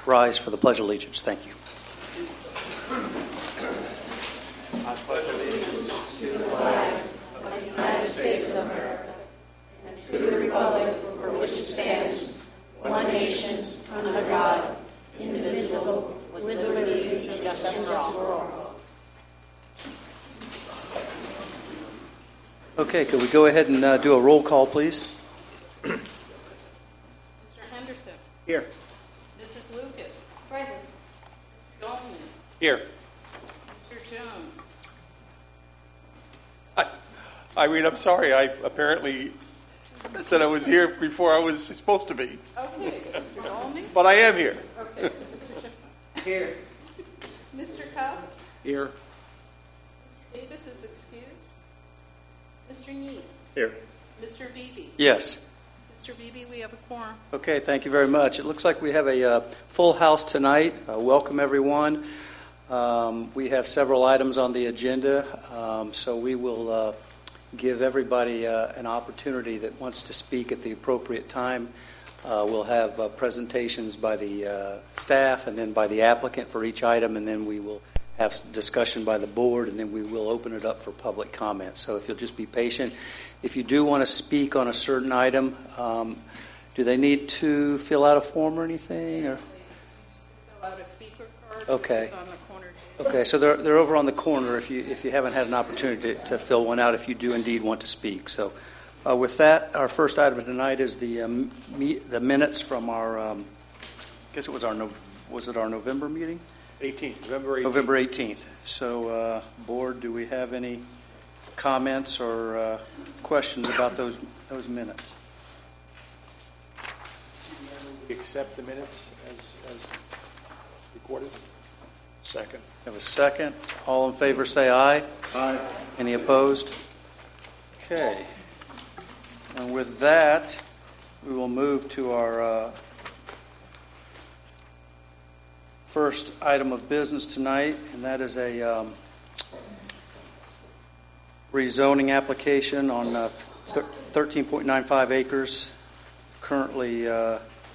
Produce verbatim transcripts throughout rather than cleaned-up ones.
rise for the Pledge of Allegiance. Thank you. I pledge allegiance to the flag of the United States of America and to the republic for which it stands, one nation, under God, indivisible, with liberty and justice for all. Okay, could we go ahead and uh, do a roll call, please? Mister Henderson. Here. Missus Lucas. Present. Mister Goldman. Here. Mister Jones. I, Irene, I'm sorry. I apparently said I was here before I was supposed to be. Okay. Mister Goldman. But I am here. Okay. Mister Jones. Here. Mister Cuff. Here. Mister Davis is excused. Mister Neese. Here. Mister Beebe. Yes. Mister Beebe, we have a quorum. Okay, thank you very much. It looks like we have a uh, full house tonight. Uh, welcome, everyone. Um, we have several items on the agenda, um, so we will uh, give everybody uh, an opportunity that wants to speak at the appropriate time. Uh, we'll have uh, presentations by the uh, staff and then by the applicant for each item, and then we will have some discussion by the board, and then we will open it up for public comment. So if you'll just be patient. If you do want to speak on a certain item, um, do they need to fill out a form or anything? Or? Fill out a speaker card. Okay. It's on the corner. Okay, so they're they're over on the corner if you if you haven't had an opportunity to, to fill one out, if you do indeed want to speak. So uh, with that, our first item tonight is the um, meet, the minutes from our um, I guess it was our no, was it our November meeting? eighteenth, November eighteenth. November eighteenth. So, uh, board, do we have any comments or uh, questions about those those minutes? Accept the minutes as, as recorded. Second. Have a second. All in favor say aye. Aye. Any opposed? Okay. And with that, we will move to our uh, first item of business tonight, and that is a um, rezoning application on uh, thirteen point nine five acres, currently uh,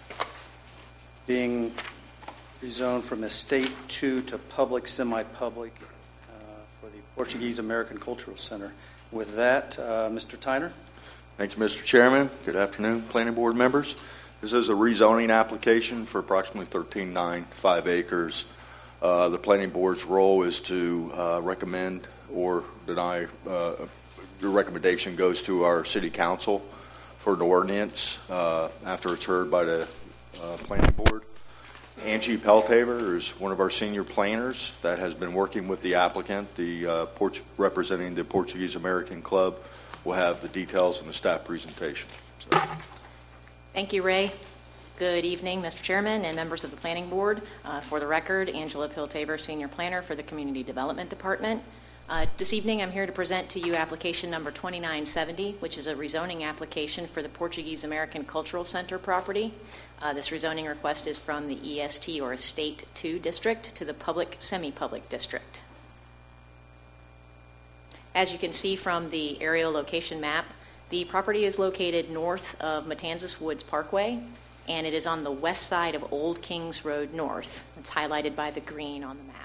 being rezoned from Estate two to public, semi-public uh, for the Portuguese American Cultural Center. With that, uh, Mister Tyner. Thank you, Mister Chairman. Good afternoon, planning board members. This is a rezoning application for approximately thirteen point nine five acres. Uh, the planning board's role is to uh, recommend or deny. Uh, the recommendation goes to our city council for an ordinance uh, after it's heard by the uh, planning board. Angie Peltaver is one of our senior planners that has been working with the applicant. The uh, Port- representing the Portuguese American Club will have the details in the staff presentation. So. Thank you, Ray. Good evening, Mister Chairman and members of the Planning Board. Uh, for the record, Angela Piltaber, Senior Planner for the Community Development Department. Uh, this evening, I'm here to present to you application number twenty-nine seventy, which is a rezoning application for the Portuguese American Cultural Center property. Uh, this rezoning request is from the E S T, or Estate two district, to the public, semi-public district. As you can see from the aerial location map, the property is located north of Matanzas Woods Parkway, and it is on the west side of Old Kings Road North. It's highlighted by the green on the map.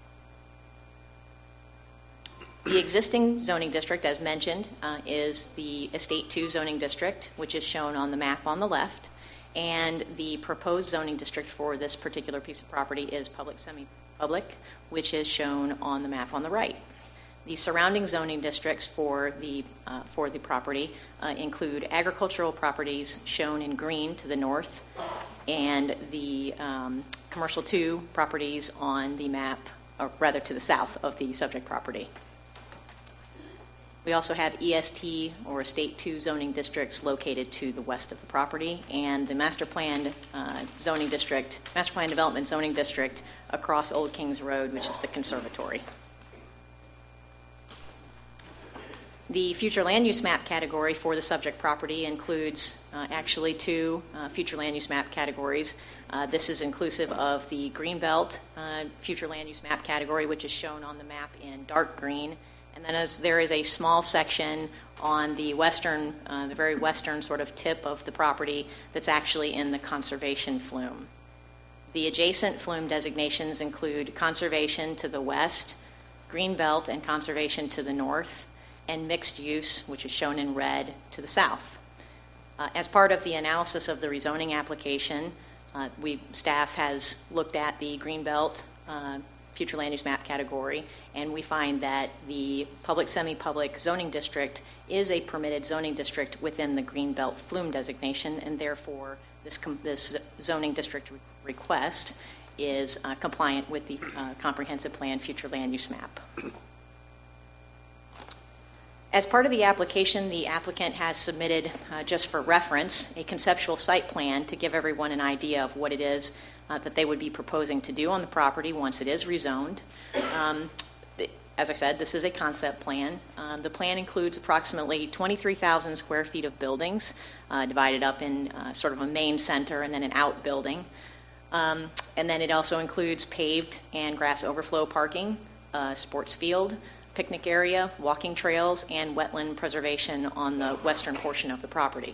The existing zoning district, as mentioned, uh, is the Estate two zoning district, which is shown on the map on the left, and the proposed zoning district for this particular piece of property is public, semi-public, which is shown on the map on the right. The surrounding zoning districts for the uh, for the property uh, include agricultural properties shown in green to the north, and the um, commercial two properties on the map, or rather to the south of the subject property. We also have E S T, or Estate two zoning districts, located to the west of the property, and the master planned uh, zoning district, master plan development zoning district across Old Kings Road, which is the conservatory. The future land use map category for the subject property includes uh, actually two uh, future land use map categories. Uh, this is inclusive of the Greenbelt uh, future land use map category, which is shown on the map in dark green. And then as there is a small section on the western, uh, the very western sort of tip of the property that's actually in the conservation flume. The adjacent flume designations include conservation to the west, greenbelt and conservation to the north, and mixed use, which is shown in red, to the south. Uh, as part of the analysis of the rezoning application, uh, we staff has looked at the greenbelt uh, future land use map category, and we find that the public semi-public zoning district is a permitted zoning district within the greenbelt flume designation, and therefore this com- this zoning district re- request is uh, compliant with the uh, comprehensive plan future land use map. As part of the application, the applicant has submitted, uh, just for reference, a conceptual site plan to give everyone an idea of what it is uh, that they would be proposing to do on the property once it is rezoned. Um, the, as I said, this is a concept plan. Um, the plan includes approximately twenty-three thousand square feet of buildings, uh, divided up in uh, sort of a main center and then an outbuilding. Um, and then it also includes paved and grass overflow parking, uh, sports field, picnic area, walking trails, and wetland preservation on the western portion of the property.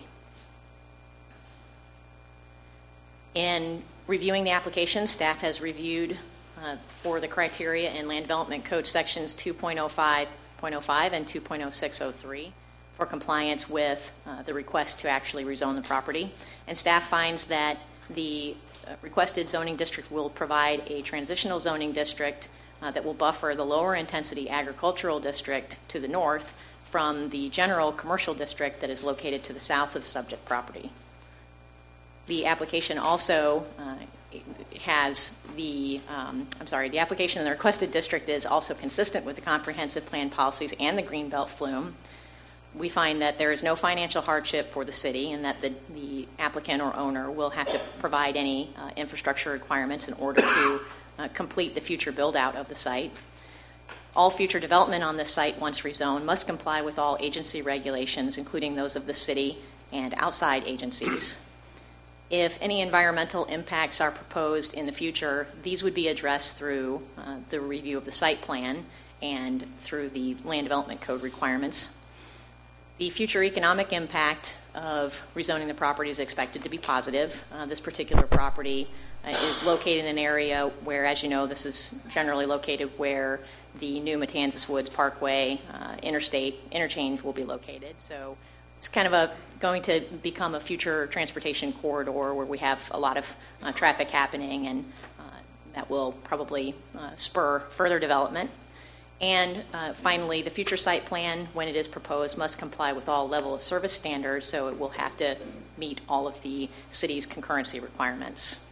In reviewing the application, staff has reviewed uh, for the criteria in Land Development Code sections two point oh five point oh five and two point oh six oh three for compliance with uh, the request to actually rezone the property. And staff finds that the uh, requested zoning district will provide a transitional zoning district Uh, that will buffer the lower intensity agricultural district to the north from the general commercial district that is located to the south of the subject property. The application also uh, has the, um, I'm sorry, the application in the requested district is also consistent with the comprehensive plan policies and the Greenbelt Flume. We find that there is no financial hardship for the city and that the, the applicant or owner will have to provide any uh, infrastructure requirements in order to Uh, complete the future build-out of the site. All future development on this site, once rezoned, must comply with all agency regulations, including those of the city and outside agencies. If any environmental impacts are proposed in the future, these would be addressed through uh, the review of the site plan and through the Land Development Code requirements. The future economic impact of rezoning the property is expected to be positive. Uh, this particular property uh, is located in an area where, as you know, this is generally located where the new Matanzas Woods Parkway uh, interstate interchange will be located. So it's kind of a going to become a future transportation corridor where we have a lot of uh, traffic happening, and uh, that will probably uh, spur further development. And uh, finally, the future site plan, when it is proposed, must comply with all level of service standards, so it will have to meet all of the city's concurrency requirements.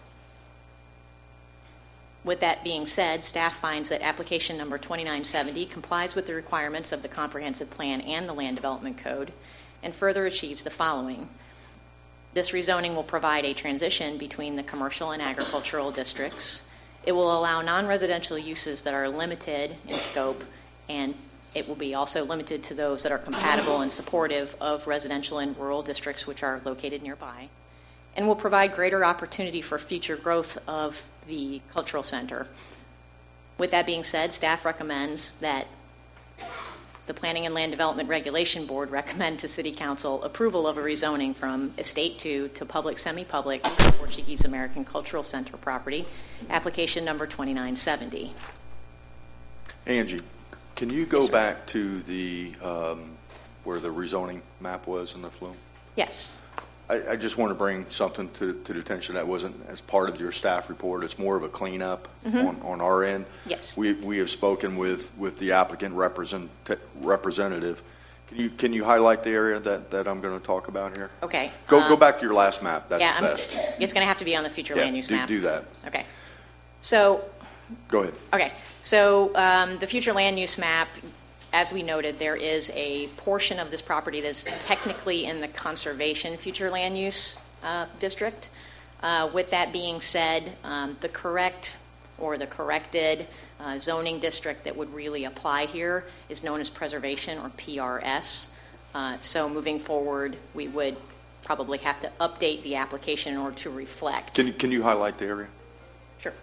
With that being said, staff finds that application number twenty-nine seventy complies with the requirements of the Comprehensive Plan and the Land Development Code, and further achieves the following. This rezoning will provide a transition between the commercial and agricultural districts. It will allow non-residential uses that are limited in scope, and it will be also limited to those that are compatible and supportive of residential and rural districts which are located nearby, and will provide greater opportunity for future growth of the cultural center. With that being said, staff recommends that the Planning and Land Development Regulation Board recommend to City Council approval of a rezoning from Estate two to Public Semi-Public Portuguese American Cultural Center property, application number twenty-nine seventy. Angie, can you go Yes, sir. back to the um, where the rezoning map was in the flume? Yes. I, I just want to bring something to, to the attention that wasn't as part of your staff report. It's more of a cleanup mm-hmm. on, on our end. Yes. We we have spoken with, with the applicant represent, representative. Can you can you highlight the area that, that I'm going to talk about here? Okay. Go um, go back to your last map. That's yeah, best. I'm, it's going to have to be on the future yeah, land use do, map. do that. Okay. So. Go ahead. Okay. So um, the future land use map, as we noted, there is a portion of this property that's technically in the conservation future land use uh, district. Uh, with that being said, um, the correct or the corrected uh, zoning district that would really apply here is known as preservation, or P R S. Uh, so moving forward, we would probably have to update the application in order to reflect. Can you, can you highlight the area? Sure.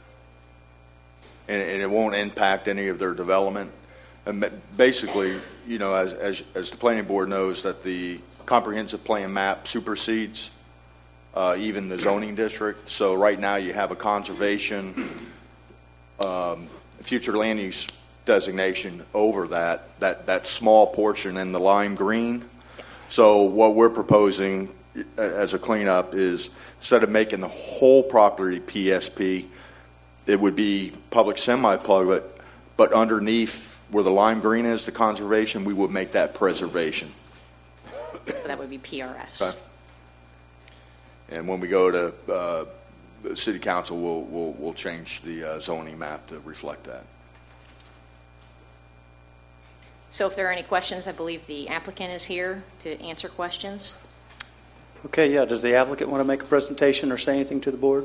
And, and it won't impact any of their development. And basically, you know, as, as as the planning board knows, that the comprehensive plan map supersedes uh, even the zoning district. So right now you have a conservation, um, future land use designation over that, that, that small portion in the lime green. So what we're proposing as a cleanup is instead of making the whole property P S P, it would be public semi-public, but underneath where the lime green is, the conservation, we would make that preservation. So that would be P R S. Okay. And when we go to uh, the city council, we'll, we'll, we'll change the uh, zoning map to reflect that. So if there are any questions, I believe the applicant is here to answer questions. Okay, yeah, does the applicant want to make a presentation or say anything to the board?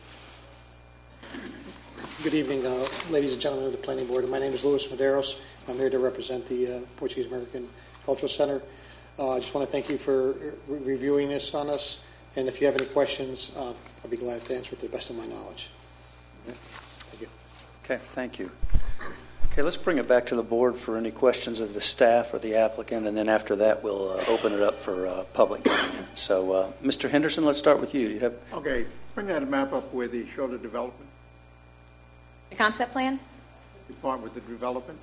Good evening, uh, ladies and gentlemen of the Planning Board. My name is Luis Medeiros. I'm here to represent the uh, Portuguese American Cultural Center. Uh, I just want to thank you for re- reviewing this on us, and if you have any questions, uh, I'll be glad to answer to the best of my knowledge. Yeah. Thank you. Okay, thank you. Okay, let's bring it back to the board for any questions of the staff or the applicant, and then after that we'll uh, open it up for uh, public comment. So, uh, Mister Henderson, let's start with you. Do you have? Okay, bring that map up with the show the development, The concept plan? the part with the development.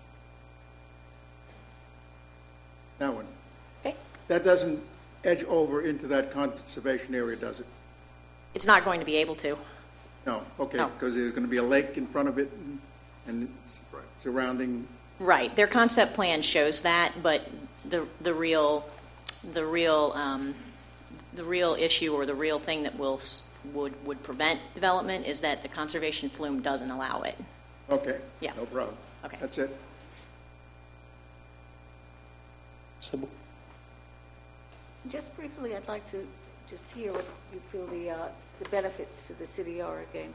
That one. Okay. That doesn't edge over into that conservation area, does it? It's not going to be able to. No, okay, No. because there's going to be a lake in front of it and, and surrounding. Right. Their concept plan shows that, but the the real the real um, the real issue or the real thing that will s- would would prevent development is that the conservation flume doesn't allow it. Okay. Yeah. No problem. Okay. That's it. Sybil? Just briefly, I'd like to just hear what you feel the, uh, the benefits to the city are again.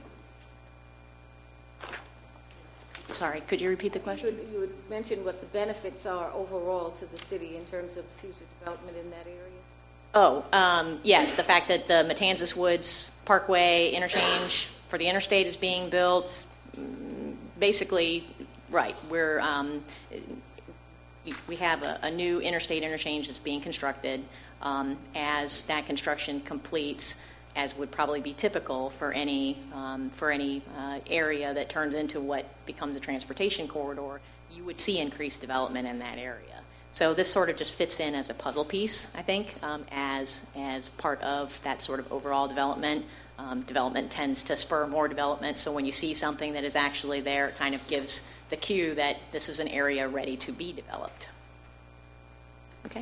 Sorry, could you repeat the You question? had, you had mentioned what the benefits are overall to the city in terms of future development in that area. Oh, um, yes, the fact that the Matanzas Woods Parkway interchange for the interstate is being built, mm, basically, right, we're, um, we have a, a new interstate interchange that's being constructed. Um, as that construction completes, as would probably be typical for any um, for any uh, area that turns into what becomes a transportation corridor, you would see increased development in that area. So this sort of just fits in as a puzzle piece, I think, um, as as part of that sort of overall development. Um, development tends to spur more development, so when you see something that is actually there, it kind of gives the cue that this is an area ready to be developed. Okay.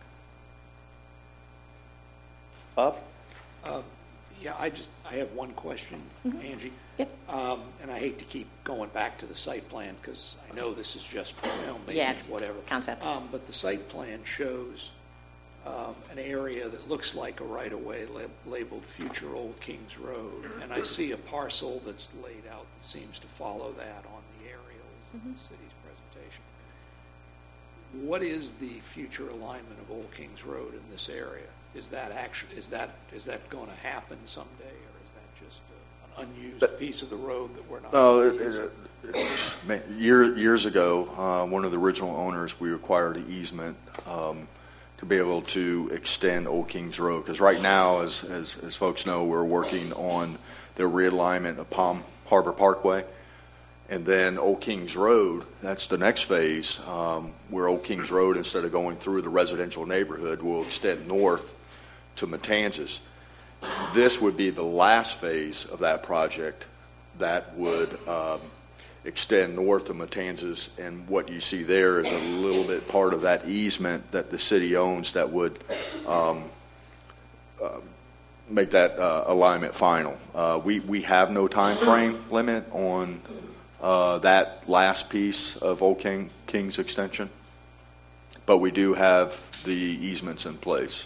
Bob? Uh, Yeah, I just, I have one question, Angie. Yep. Um, And I hate to keep going back to the site plan because I know this is just, you know, Yeah, maybe it's whatever. concept. Um, But the site plan shows um, an area that looks like a right-of-way lab- labeled Future Old Kings Road. And I see a parcel that's laid out that seems to follow that on the aerials in the city's presentation. What is the future alignment of Old Kings Road in this area? Is that actually, is that, is that going to happen someday, or is that just uh, an unused piece of the road that we're not? No, it, using? it, it, year, years ago, uh, one of the original owners, we acquired an easement um, to be able to extend Old Kings Road. Because right now, as, as, as folks know, we're working on the realignment of Palm Harbor Parkway. And then Old Kings Road, that's the next phase, um, where Old Kings Road, instead of going through the residential neighborhood, will extend north to Matanzas. This would be the last phase of that project that would um, extend north of Matanzas, and what you see there is a little bit part of that easement that the city owns that would um, uh, make that uh, alignment final. Uh, we, we have no time frame limit on uh, that last piece of Old King, Kings extension, but we do have the easements in place.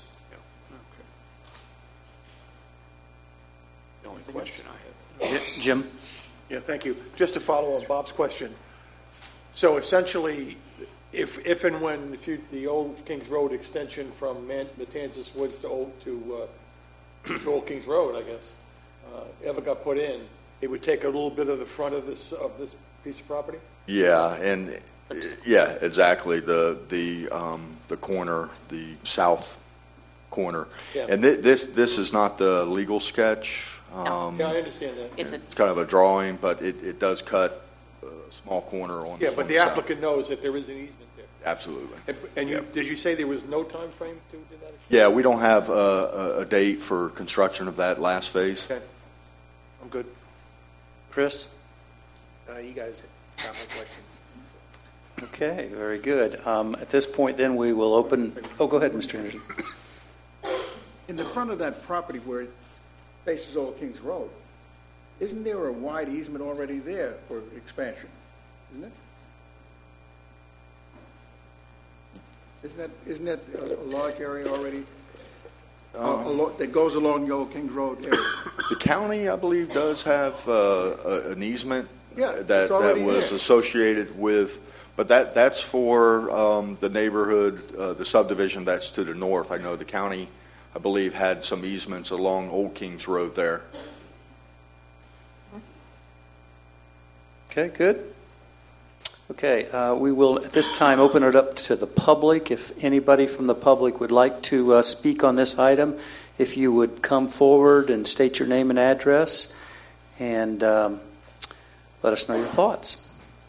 The only question I have. Yeah, Jim? Yeah, thank you. Just to follow on Bob's question. So essentially, if, if and when the, fut- the old Kings Road extension from Man- Matanzas Woods to Old, to, uh, to Old Kings Road, I guess, uh, ever got put in, it would take a little bit of the front of this, of this piece of property? Yeah, and uh, yeah, exactly. The the um, the corner, the south corner. Yeah. And thi- this this is not the legal sketch. Um, Yeah, I understand that. It's a, It's kind of a drawing, but it, it does cut a small corner on. Yeah, on but the side. applicant knows that there is an easement there. Absolutely. And- And you, Yeah. did you say there was no time frame to to that? extent? Yeah, we don't have a, a, a date for construction of that last phase. Okay, I'm good. Chris? Uh, you guys got my questions. Okay, very good. Um, At this point, then, we will open, oh, go ahead, Mister Anderson. In the front of that property where it faces Old Kings Road, isn't there a wide easement already there for expansion? Isn't it? Isn't that, isn't that a, a large area already? Uh, alo- that goes along the Old Kings Road area? The county, I believe, does have uh, a, an easement Yeah, that it's that already was there. associated with, but that that's for um, the neighborhood, uh, the subdivision that's to the north. I know the county, I believe, had some easements along Old Kings Road there. Okay, good. Okay, uh, we will at this time open it up to the public. If anybody from the public would like to uh, speak on this item, if you would come forward and state your name and address and um, let us know your thoughts.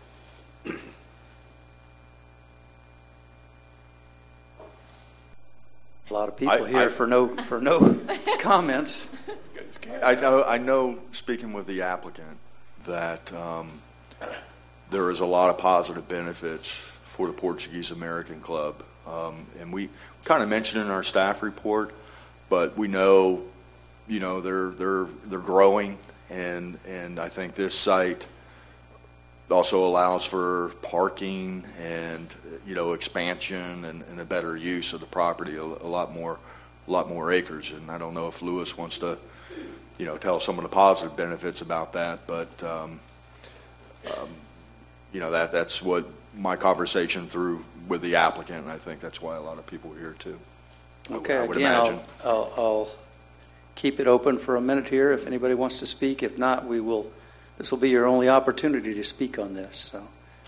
A lot of people I- here I- for no for no comments. I know, I know, speaking with the applicant, that um, there is a lot of positive benefits for the Portuguese American Club. Um, and we kind of mentioned in our staff report, but we know, you know, they're, they're, they're growing, and, and I think this site also allows for parking and, you know, expansion and, and a better use of the property, a, a lot more, a lot more acres. And I don't know if Lewis wants to, you know, tell some of the positive benefits about that, but um, um, you know, that that's what my conversation through with the applicant, and I think that's why a lot of people are here too. I would- Okay, I would again, imagine. I'll, I'll, I'll keep it open for a minute here if anybody wants to speak. If not, we will. This will be your only opportunity to speak on this. So,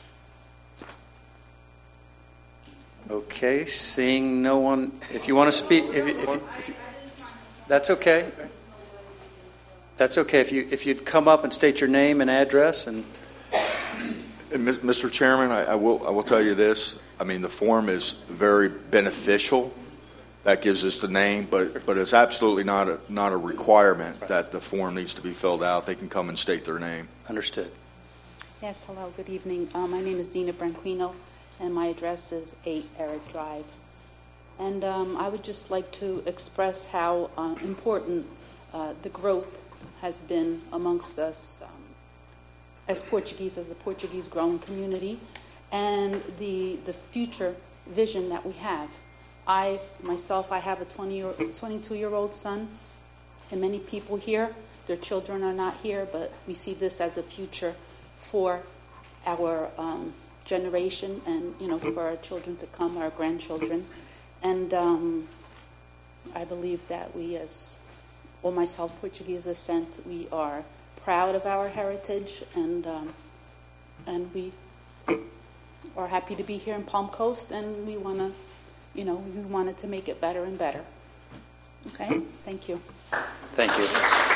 okay, seeing no one. If you want to speak, if, if, if, if that's okay. That's okay. If you if you'd come up and state your name and address and. And Mis- Mister Chairman, I, I will I will tell you this. I mean, the form is very beneficial. That gives us the name, but but it's absolutely not a not a requirement that the form needs to be filled out. They can come and state their name. Understood. Yes, hello, good evening. Uh, my name is Dina Branquino, and my address is eight Eric Drive. And um, I would just like to express how uh, important uh, the growth has been amongst us um, as Portuguese, as a Portuguese growing community, and the the future vision that we have. I, myself, I have a twenty-two-year-old son, and many people here, their children are not here, but we see this as a future for our um, generation and, you know, for our children to come, our grandchildren. And um, I believe that we as, or myself, Portuguese descent, we are proud of our heritage, and um, and we are happy to be here in Palm Coast, and we want to, you know, we wanted to make it better and better. Okay? Thank you. Thank you.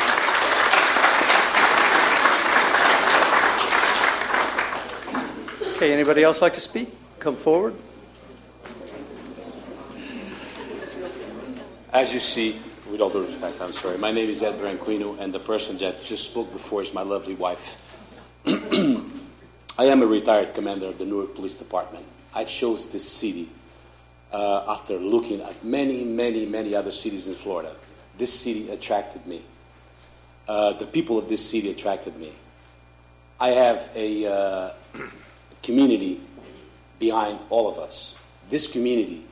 Okay, anybody else like to speak? Come forward. As you see, with all due respect, I'm sorry. My name is Ed Branquino, and the person that just spoke before is my lovely wife. I am a retired commander of the Newark Police Department. I chose this city uh, after looking at many, many, many other cities in Florida. This city attracted me. Uh, the people of this city attracted me. I have a uh, community behind all of us. This community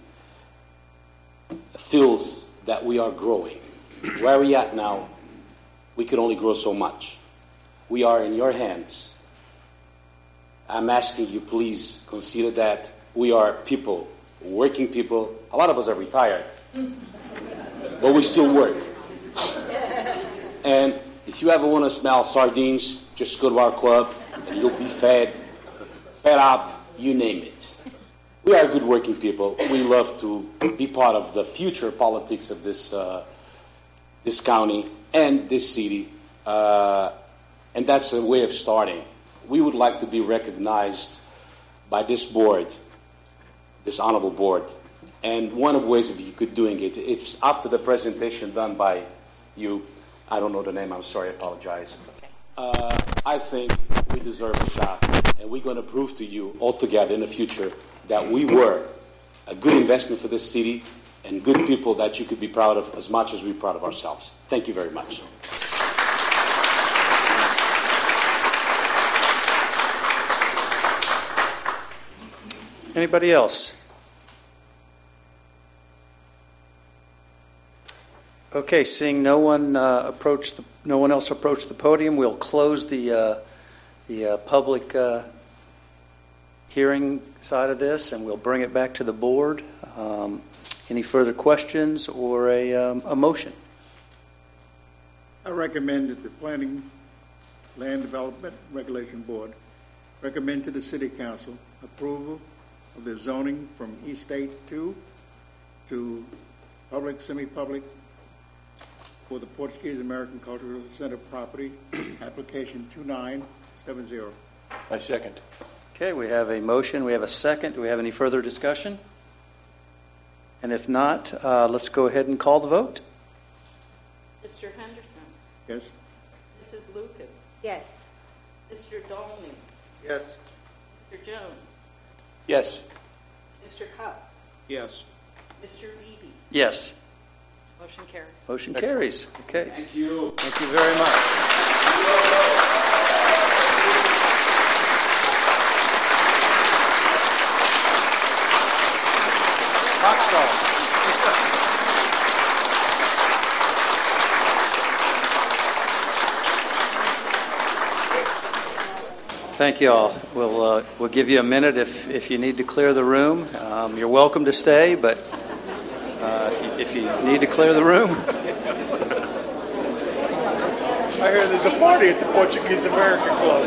feels that we are growing. Where are we at now? We can only grow so much. We are in your hands. I'm asking you, please consider that we are people, working people. A lot of us are retired, but we still work. And if you ever want to smell sardines, just go to our club and you'll be fed, fed up, you name it. we are good working people. We love to be part of the future politics of this uh, this county and this city, uh, and that's a way of starting. We would like to be recognized by this board, this honorable board, and one of the ways that you could doing it, it's after the presentation done by you. I don't know the name. I'm sorry. I apologize. Uh, I think we deserve a shot, and we're going to prove to you all together in the future that we were a good investment for this city and good people that you could be proud of as much as we're proud of ourselves. Thank you very much. Anybody else? Okay, seeing no one uh, approach the, no one else approach the podium, we'll close the uh, the uh, public uh, hearing side of this, and we'll bring it back to the board. Um, any further questions or a, um, a motion? I recommend that the Planning, Land Development Regulation Board recommend to the City Council approval of the zoning from Estate two to public, semi-public for the Portuguese American Cultural Center property, application two nine seven zero. I second. Okay, we have a motion. We have a second. Do we have any further discussion? And if not, uh, let's go ahead and call the vote. Mister Henderson, Yes? Missus Lucas, Yes. Mister Dolney, Yes. Mister Jones, Yes. Mister Cup, Yes. Mister Beebe. Yes. Motion carries. Motion carries. Okay. Thank you. Thank you very much. Thank you all. We'll uh, we'll give you a minute if if you need to clear the room. Um, you're welcome to stay, but uh, if, you, if you need to clear the room. I hear there's a party at the Portuguese American Club.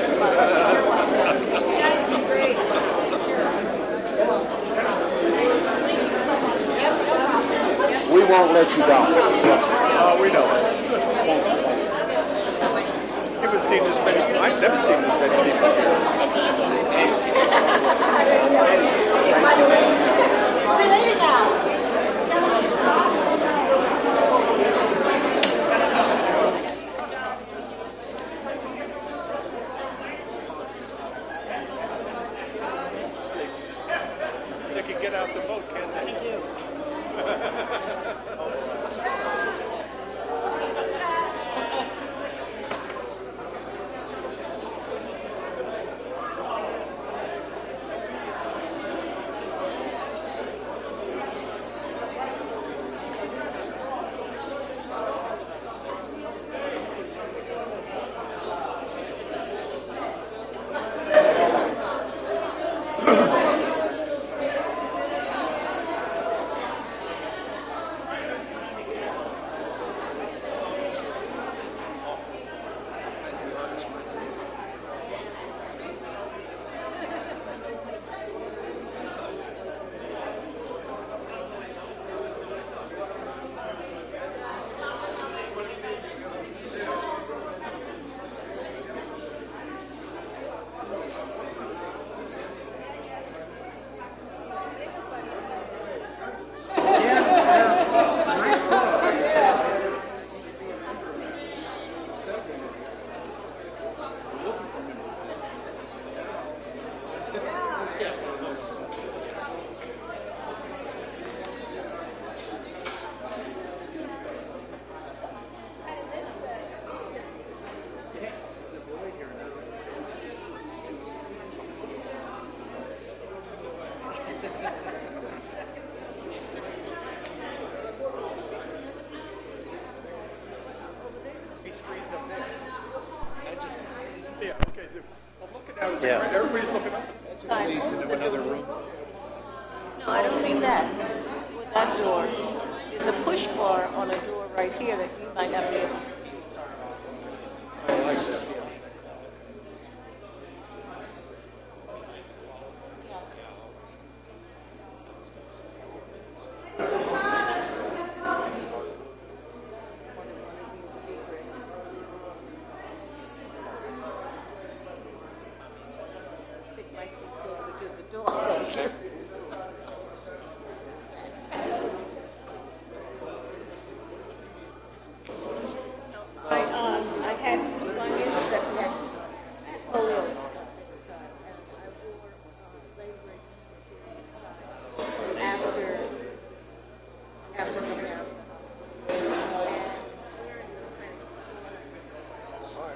We won't let you down. Oh, we know. You haven't seen this many. I've never seen this many people. Related now. They can get out the vote, can't they? Thank you. Yeah. Everybody's looking up. Just leads into another room. No, I don't mean that. With that door, there's a push bar on a door right here that you might not be able to see. Oh, I see. I, um, I had, my name is that we had polio as a child, and I wore uh, leg braces for a period of time after, after coming out of the hospital. And wearing the kind of sores hard.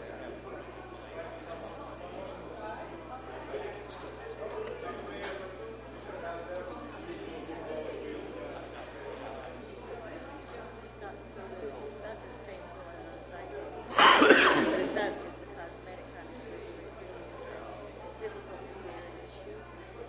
It's not, so that it's not just painful and anxiety, but it's not just a cosmetic kind of surgery. It really is that it's difficult to wear your shoe.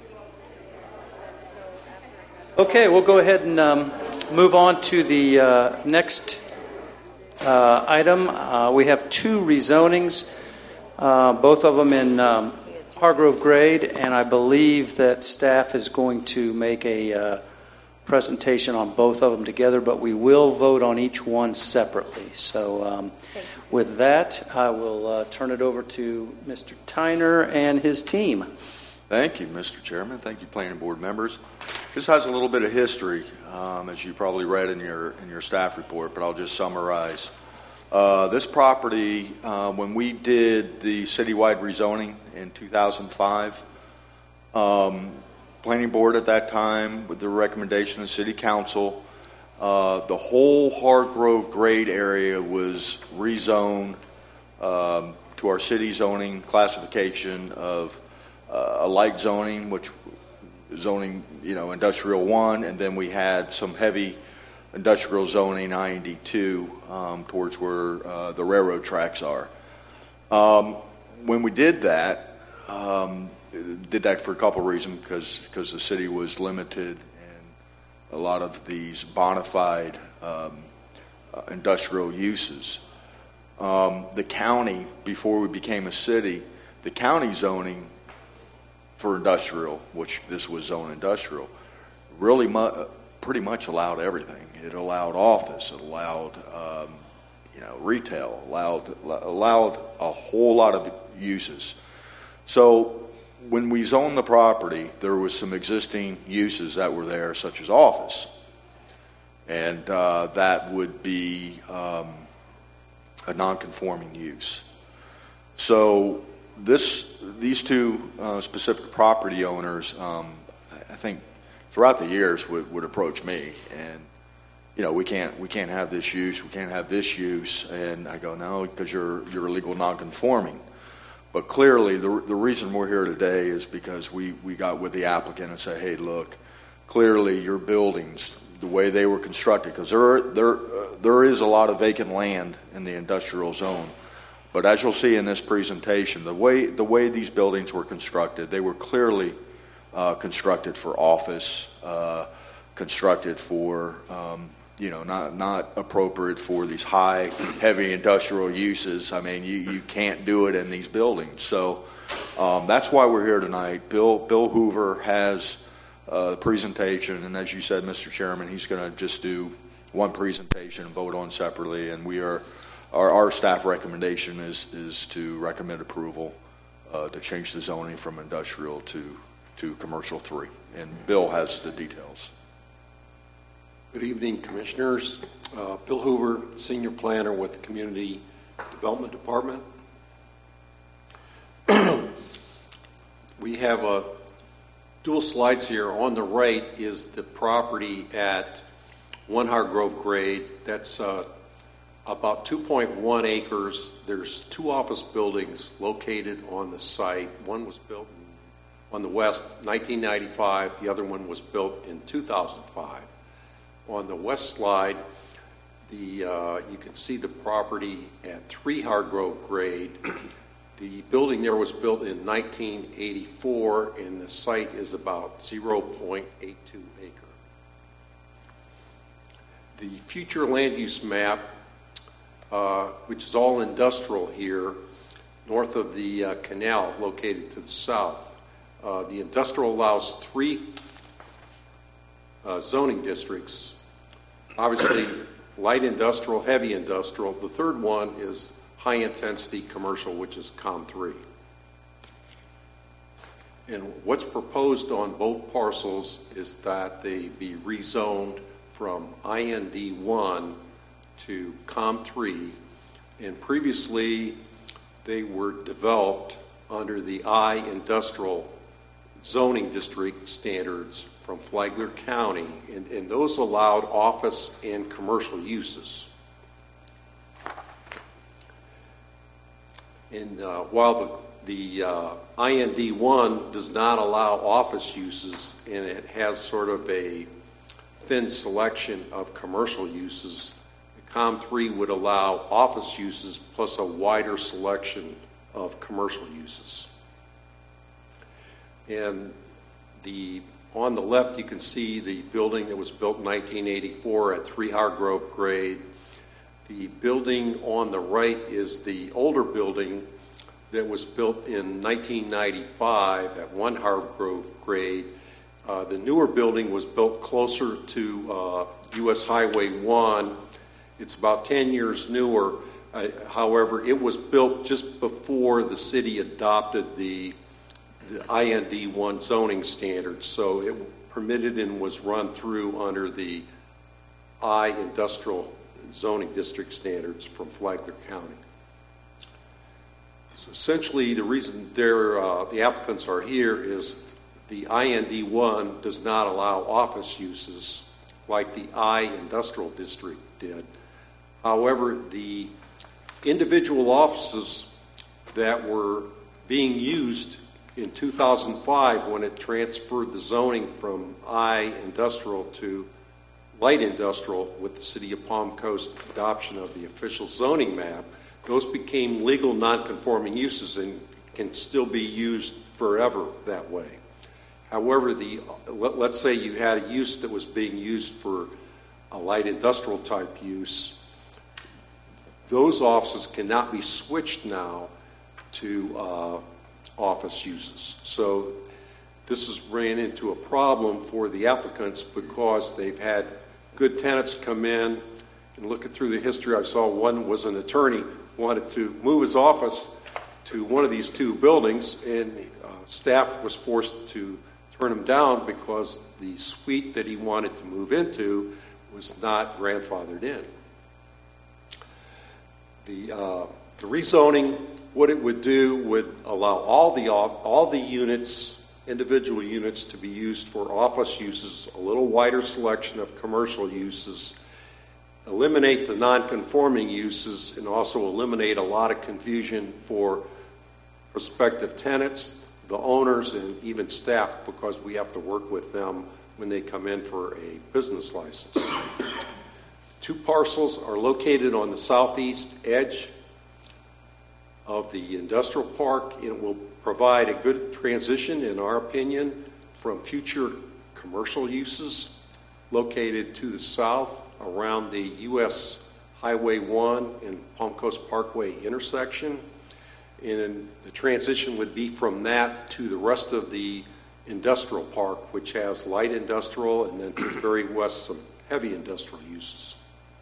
And so after I got Okay, we'll go ahead and um, move on to the uh, next uh, item. Uh, we have two rezonings, uh, both of them in um, Hargrove grade, and I believe that staff is going to make a uh, presentation on both of them together, but we will vote on each one separately. So um, with that, I will uh, turn it over to Mister Tyner and his team. Thank you, Mister Chairman. Thank you, planning board members. This has a little bit of history, um, as you probably read in your in your staff report, but I'll just summarize. Uh, this property, uh, when we did the citywide rezoning in two thousand five, um, planning board at that time, with the recommendation of city council, uh, the whole Hargrove grade area was rezoned um, to our city zoning classification of uh, a light zoning, which zoning, you know, industrial one, and then we had some heavy industrial zoning, I N D two, um, towards where uh, the railroad tracks are. Um, when we did that, um, did that for a couple of reasons, because because the city was limited and a lot of these bona fide um, uh, industrial uses. Um, the county, before we became a city, the county zoning for industrial, which this was zone industrial, really mu- pretty much allowed everything. It allowed office, it allowed um, you know retail, allowed allowed a whole lot of uses. So when we zoned the property, there was some existing uses that were there, such as office, and uh, that would be um, a non-conforming use. So this these two uh, specific property owners, um, I think, throughout the years would, would approach me and, you know, we can't we can't have this use, we can't have this use, and I go, no, because you're you're illegal non-conforming. But clearly, the the reason we're here today is because we, we got with the applicant and say, hey, look, clearly your buildings, the way they were constructed, because there there uh, there is a lot of vacant land in the industrial zone. But as you'll see in this presentation, the way the way these buildings were constructed, they were clearly uh, constructed for office, uh, constructed for um, you know not not appropriate for these high, heavy industrial uses. I mean, you, you can't do it in these buildings. So um, that's why we're here tonight. Bill Bill Hoover has a presentation, and as you said, Mister Chairman, he's going to just do one presentation and vote on separately, and we are. Our, our staff recommendation is is to recommend approval uh, to change the zoning from industrial to to commercial three. And Bill has the details. Good evening, Commissioners. Uh, Bill Hoover, Senior Planner with the Community Development Department. We have uh, dual slides here. On the right is the property at One Hargrove Grade. That's uh, about two point one acres. There's two office buildings located on the site. One was built in, on the west, nineteen ninety-five. The other one was built in two thousand five. On the west slide, the uh, you can see the property at three Hargrove Grade. The building there was built in nineteen eighty-four, and the site is about zero point eight two acre. The future land use map, Uh, which is all industrial here, north of the uh, canal located to the south. Uh, the industrial allows three uh, zoning districts. Obviously, light industrial, heavy industrial. The third one is high intensity commercial, which is C O M three. And what's proposed on both parcels is that they be rezoned from I N D one to COM three, and previously they were developed under the I Industrial zoning district standards from Flagler County, and, and those allowed office and commercial uses. And uh, while the, the uh, I N D one does not allow office uses, and it has sort of a thin selection of commercial uses, the COM three would allow office uses plus a wider selection of commercial uses. And the on the left, you can see the building that was built in nineteen eighty-four at three Hargrove grade. The building on the right is the older building that was built in nineteen ninety-five at one Hargrove grade. Uh, the newer building was built closer to uh, U S Highway one. It's about ten years newer. Uh, however, it was built just before the city adopted the the I N D one zoning standards, so it permitted and was run through under the I Industrial zoning district standards from Flagler County. So essentially, the reason they're, uh, the applicants are here is the I N D one does not allow office uses like the I Industrial district did. However, the individual offices that were being used in two thousand five, when it transferred the zoning from I Industrial to Light Industrial with the City of Palm Coast adoption of the official zoning map, those became legal nonconforming uses and can still be used forever that way. However, the let, let's say you had a use that was being used for a light industrial type use, those offices cannot be switched now to uh, office uses. So this has ran into a problem for the applicants because they've had good tenants come in and looking through the history. I saw one was an attorney, wanted to move his office to one of these two buildings, and uh, staff was forced to turn him down because the suite that he wanted to move into was not grandfathered in. The, uh, the rezoning, what it would do would allow all the all the units, individual units, to be used for office uses, a little wider selection of commercial uses, eliminate the non-conforming uses, and also eliminate a lot of confusion for prospective tenants, the owners, and even staff, because we have to work with them when they come in for a business license. Two parcels are located on the southeast edge of the industrial park, and it will provide a good transition, in our opinion, from future commercial uses located to the south around the U S Highway one and Palm Coast Parkway intersection. And the transition would be from that to the rest of the industrial park, which has light industrial, and then to the very west some heavy industrial uses.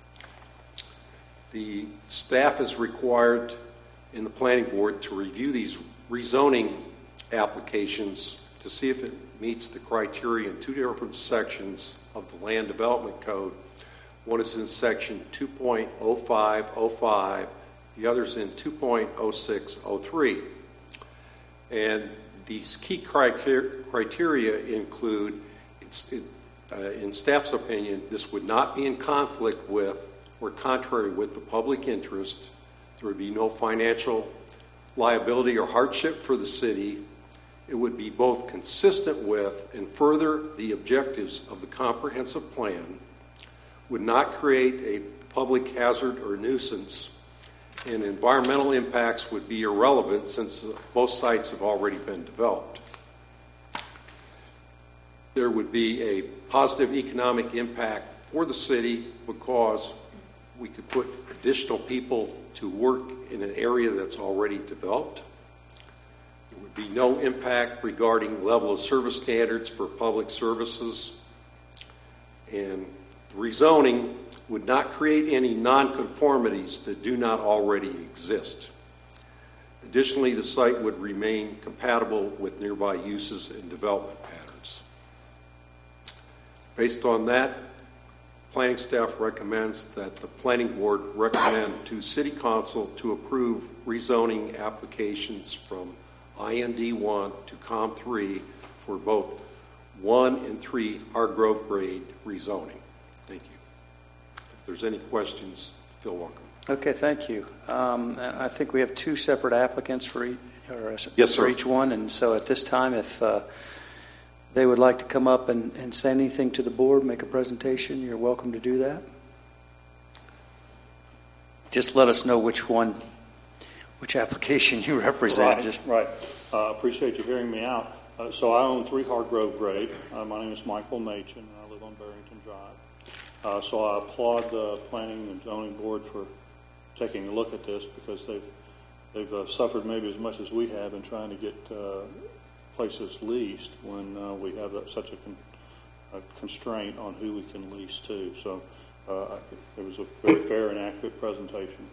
The staff is required in the planning board to review these rezoning applications to see if it meets the criteria in two different sections of the Land Development Code. One is in section two point oh five oh five, the other is in two point oh six oh three. And these key criteria include, it's, it, uh, in staff's opinion, this would not be in conflict with or contrary with the public interest. There would be no financial liability or hardship for the city. It would be both consistent with and further the objectives of the comprehensive plan, would not create a public hazard or nuisance, and environmental impacts would be irrelevant since both sites have already been developed. There would be a positive economic impact for the city because we could put additional people to work in an area that's already developed. There would be no impact regarding level of service standards for public services. And rezoning would not create any nonconformities that do not already exist. Additionally, the site would remain compatible with nearby uses and development patterns. Based on that, planning staff recommends that the planning board recommend to City Council to approve rezoning applications from I N D one to COM three for both one and three Hargrove grade rezoning. Thank you. If there's any questions, feel welcome. Okay, thank you. Um, and I think we have two separate applicants for each, or Yes, for sir. each one, and so at this time, if uh, they would like to come up and, and say anything to the board, make a presentation, you're welcome to do that. Just let us know which one, which application you represent. Right, Just right. Uh, appreciate you hearing me out. Uh, so I own three Hargrove grade. Uh, my name is Michael Machin, and I live on Barrington Drive. Uh, so I applaud the Planning and Zoning Board for taking a look at this, because they've they've uh, suffered maybe as much as we have in trying to get uh, places leased when uh, we have that, such a, con- a constraint on who we can lease to. So uh, it was a very fair and accurate presentation.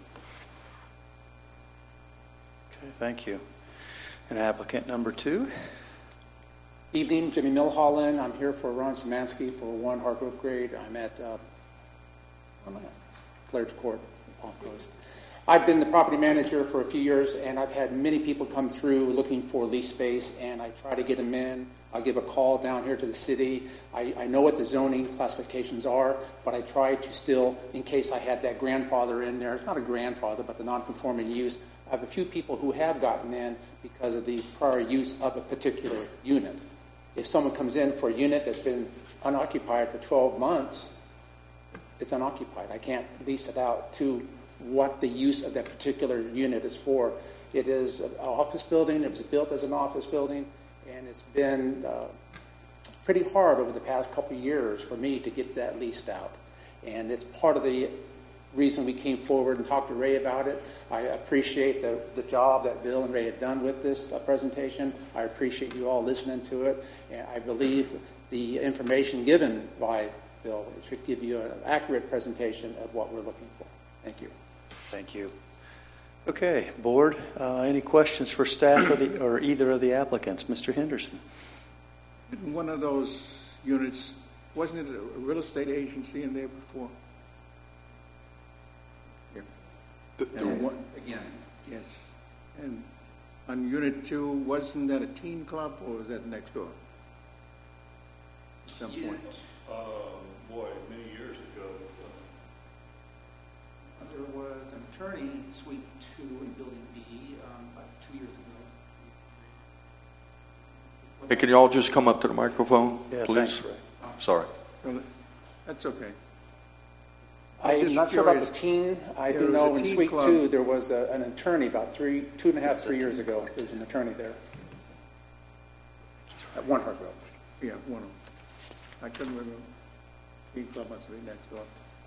okay, thank you. And applicant number two. Evening, Jimmy Milholland. I'm here for Ron Szymanski for one Hargrove grade. I'm at uh, I'm at Claire's Court, Palm Coast. I've been the property manager for a few years, and I've had many people come through looking for lease space, and I try to get them in. I'll give a call down here to the city. I, I know what the zoning classifications are, but I try to still, in case I had that grandfather in there, it's not a grandfather, but the non-conforming use, I have a few people who have gotten in because of the prior use of a particular unit. If someone comes in for a unit that's been unoccupied for twelve months, it's unoccupied. I can't lease it out to what the use of that particular unit is for. It is an office building. It was built as an office building, and it's been uh, pretty hard over the past couple of years for me to get that leased out. And it's part of the reason we came forward and talked to Ray about it. I appreciate the, the job that Bill and Ray had done with this uh, presentation. I appreciate you all listening to it. And I believe the information given by Bill should give you an accurate presentation of what we're looking for. Thank you. Thank you. Okay, board, uh, any questions for staff or, the, or either of the applicants? Mister Henderson. Didn't one of those units, wasn't it a real estate agency in there before? Yeah. The, the, one, again. Yes. And on unit two, wasn't that a teen club, or was that next door? At some point. Uh, boy, many years ago. There was an attorney in Suite two in Building B um, about two years ago. Hey, can you all just come up to the microphone, Yeah, please? thanks, Ray. Sorry. Well, that's okay. I'm just not sure about curious. the teen. I There do was know a in teen Suite club. two there was a, an attorney about three, two and a half, three years ago. There was an attorney there. At one Hargrove. Yeah, one of them. I couldn't remember. Teen club must be next door.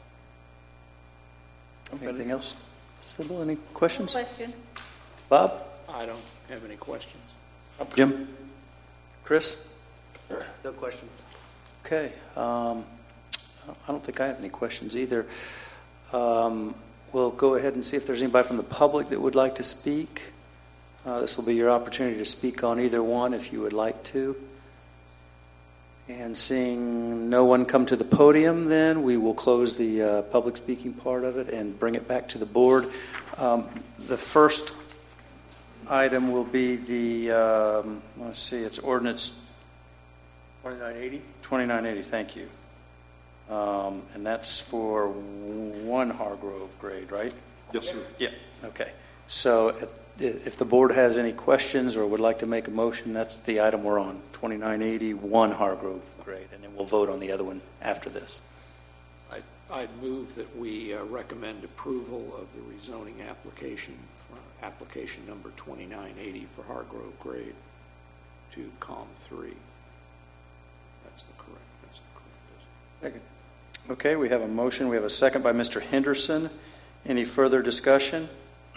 Anything else? Sybil, any questions? Question. Bob? I don't have any questions. Jim? Chris? No questions. Okay. Um, I don't think I have any questions either. Um, we'll go ahead and see if there's anybody from the public that would like to speak. Uh, this will be your opportunity to speak on either one if you would like to. And seeing no one come to the podium, then we will close the uh, public speaking part of it and bring it back to the board. Um, the first item will be the, um, let's see, it's ordinance twenty-nine eighty? twenty-nine eighty, thank you. Um, and that's for one Hargrove grade, right? yes, sir. Yeah, okay. So if- if the board has any questions or would like to make a motion, that's the item we're on, twenty-nine eighty, one Hargrove grade, and then we'll vote on the other one after this. I, I'd move that we uh, recommend approval of the rezoning application for application number twenty-nine eighty for Hargrove grade to COM three. That's the correct, that's the correct. Second. Okay, we have a motion. We have a second by Mister Henderson. Any further discussion?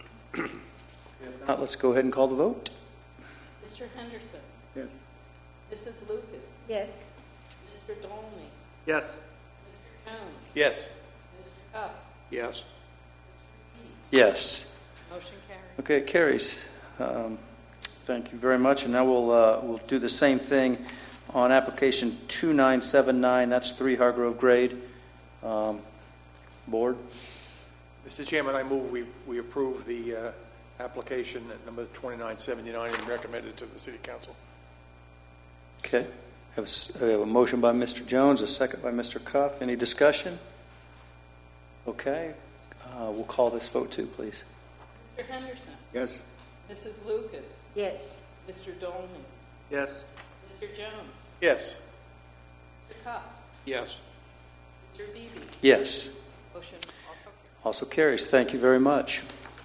If not, let's go ahead and call the vote. Mister Henderson. Yes. Missus Lucas. Yes. Mister Dolney. Yes. Mister Jones. Yes. Mister Cupp. Yes. Yes. Motion carries. Okay, it carries. Um, Thank you very much. And now we'll uh, we'll do the same thing on application two nine seven nine. That's three Hargrove Grade. Um, board. Mister Chairman, I move we, we approve the uh, application at number twenty-nine seventy-nine and recommend it to the City Council. Okay. I have, a, I have a motion by Mister Jones, a second by Mister Cuff. Any discussion? Okay. Uh, we'll call this vote too, please. Mister Henderson? Yes. Missus Lucas? Yes. Mister Dolman? Yes. Mister Jones? Yes. Mister Cupp? Yes. Mister Beebe? Yes. Motion also carries. Also carries. Thank you very much.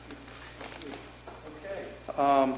Okay. Um,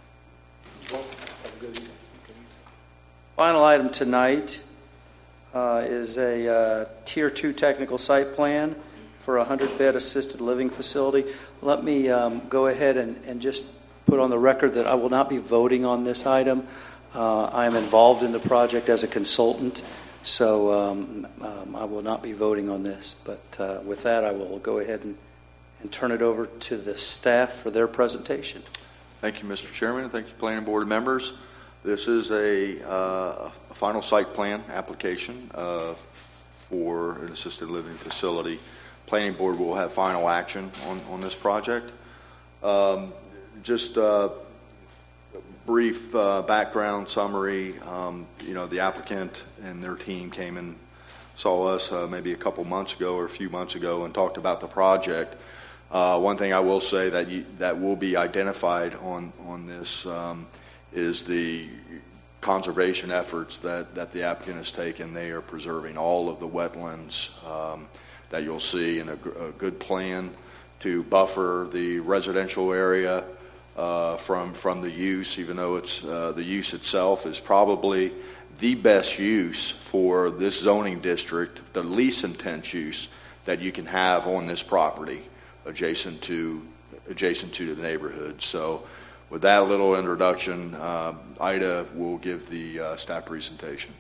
final item tonight uh, is a uh, Tier two technical site plan for a hundred-bed assisted living facility. Let me um, go ahead and, and just put on the record that I will not be voting on this item. Uh, I am involved in the project as a consultant, so um, um, I will not be voting on this. But uh, with that, I will go ahead and, and turn it over to the staff for their presentation. Thank you, Mister Chairman. Thank you, Planning Board members. This is a, uh, a final site plan application uh, for an assisted living facility. Planning Board will have final action on, on this project. Um, just uh, a brief uh, background summary. Um, you know, the applicant and their team came and saw us uh, maybe a couple months ago or a few months ago and talked about the project. Uh, one thing I will say that you, that will be identified on on this um, is the conservation efforts that, that the applicant has taken. They are preserving all of the wetlands um, that you'll see, in a, a good plan to buffer the residential area uh, from from the use, even though it's uh, the use itself is probably the best use for this zoning district, the least intense use that you can have on this property adjacent to adjacent to the neighborhood. So with that little introduction, uh, Ida will give the uh, staff presentation.